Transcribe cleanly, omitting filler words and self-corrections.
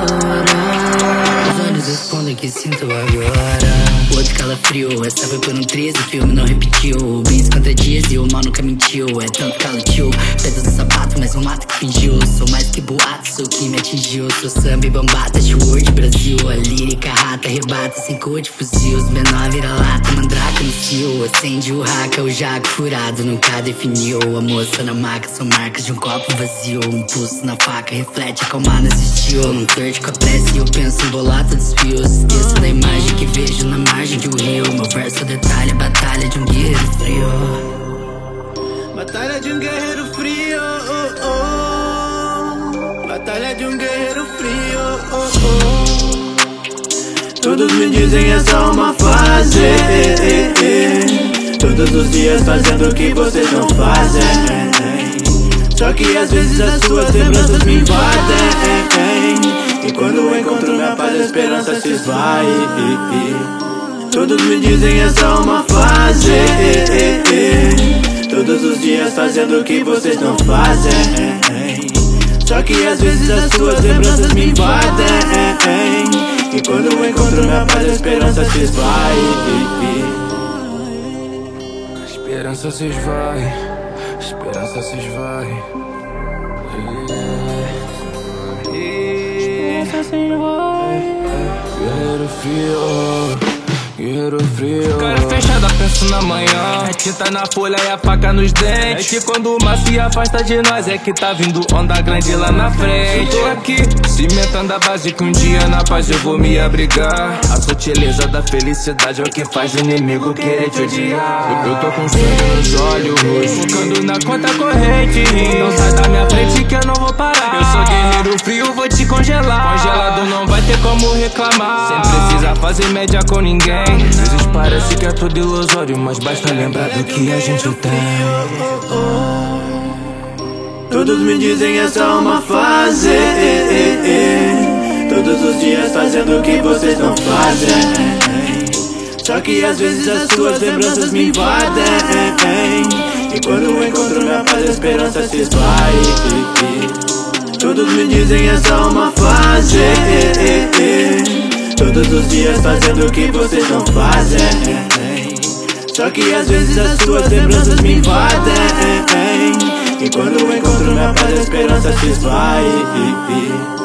Os olhos respondem que sinto agora. O outro calafrio, essa foi por um 13, o filme não repetiu. Bens contra dias e o mal nunca mentiu. É tanto calotio, pedras no sapato, mas um mato que fingiu. Sou mais que boato, sou que me atingiu. Sou samba e bambata, Word Brasil. A lírica rata, rebata, sem cor de fuzil. Os menor vira-lata, mandraca no cio. Acende o raca, o jaco furado, nunca definiu. A moça na maca, são marcas de um copo vazio. Um pulso na faca, reflete, acalmar não existiu. Num flerte com a pressa e eu penso em bolata dos fios. Esqueço da imagem que vejo na margem de um rio. Meu verso detalha a batalha de um guerreiro frio. Batalha de um guerreiro frio, oh, oh. Batalha de um guerreiro frio, oh, oh. Todos me dizem é só uma fase. Todos os dias fazendo o que vocês não fazem. Só que às vezes as suas lembranças me invadem. E quando eu encontro minha paz, a esperança se esvai. Todos me dizem é só uma fase. Todos os dias fazendo o que vocês não fazem. Só que às vezes as suas lembranças me invadem. E quando eu encontro minha paz, a esperança se esvai. A esperança se esvai. A esperança se esvai. Guerreiro frio, guerreiro frio. Cara fechada, penso na manhã. É tinta na folha e a faca nos dentes. É que quando o mar se afasta de nós, é que tá vindo onda grande lá na frente. Eu tô aqui, cimentando a base que um dia na paz eu vou me abrigar. A sutileza da felicidade é o que faz o inimigo querer te odiar. Eu tô com sangue nos olhos, focando na conta corrente. Não sai da minha frente que eu não vou parar. Eu sou guerreiro frio, vou te congelar. Congelado não vai ter como reclamar. Sem precisar fazer média com ninguém. Às vezes parece que é tudo ilusório, mas basta lembrar do que a gente tem. Todos me dizem é só uma fase. Todos os dias fazendo o que vocês não fazem. Só que às vezes as suas lembranças me invadem. E quando eu encontro minha paz, a esperança se esvai. Todos me dizem é só uma fase. Todos os dias fazendo o que vocês não fazem. Só que às vezes as suas lembranças me invadem. E quando eu encontro minha paz, a esperança se esvai.